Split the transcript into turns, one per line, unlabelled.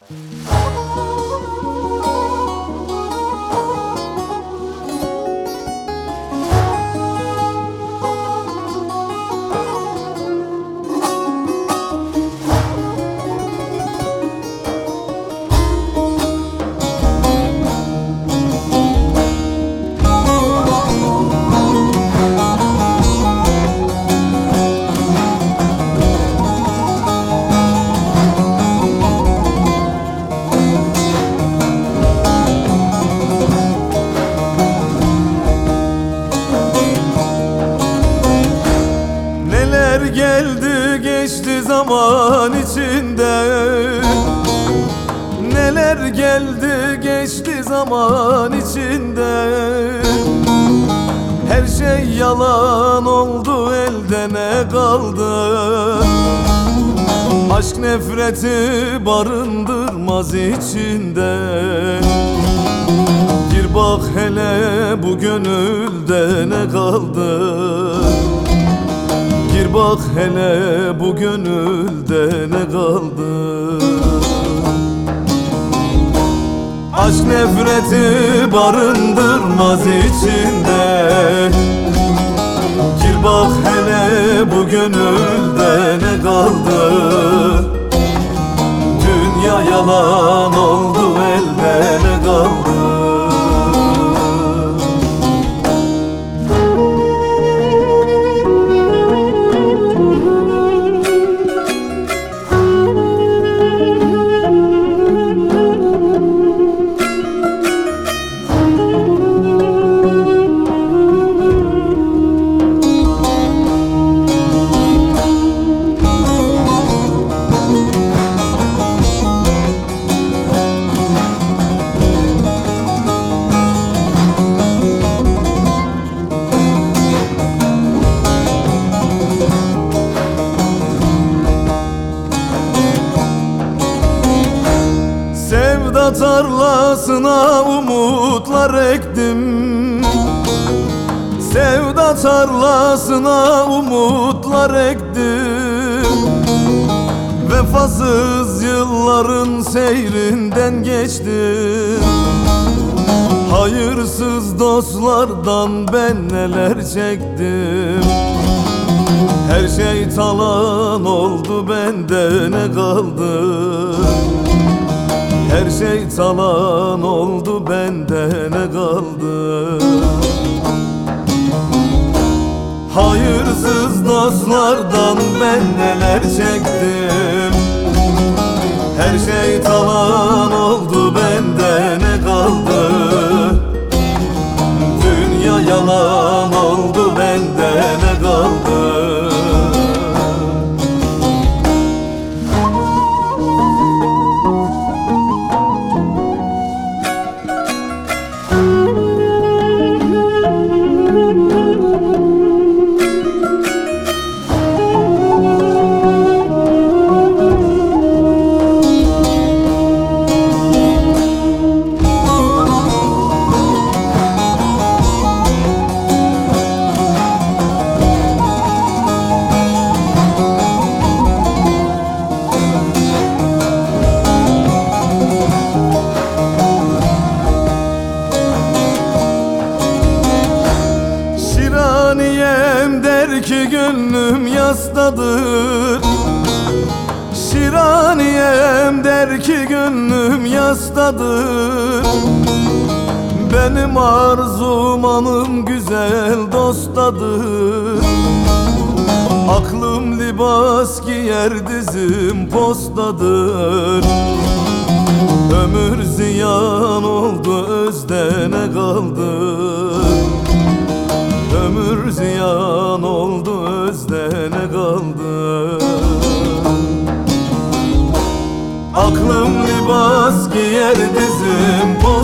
Neler geldi geçti zaman içinde, neler geldi geçti zaman içinde. Her şey yalan oldu, elde ne kaldı? Aşk nefreti barındırmaz içinde. Gir bak hele bu gönülde ne kaldı? Gir bak hele bu gönülde ne kaldı? Aşk nefreti barındırmaz içinde. Gir bak hele bu gönülde ne kaldı? Dünya yalan oldu, elde ne kaldı? Sevda tarlasına umutlar ektim, sevda tarlasına umutlar ektim. Vefasız yılların seyrinden geçtim. Hayırsız dostlardan ben neler çektim. Her şey talan oldu, bende ne kaldı? Her şey talan oldu, bende ne kaldı? Hayırsız dostlardan ben neler çektim. Her şey talan oldu, bende ne kaldı? Dünya yalan oldu, bende ne kaldı? Şiraniyem der ki gönlüm yastadır. Şiraniyem der ki gönlüm yastadır. Benim arzum anım güzel dostadır. Aklım libas giyer, dizim postadır. Ömür ziyan oldu, özde ne kaldı? Ömür ziyan oldu, özde ne kaldı? Aklım libas giyer, dizim postadır.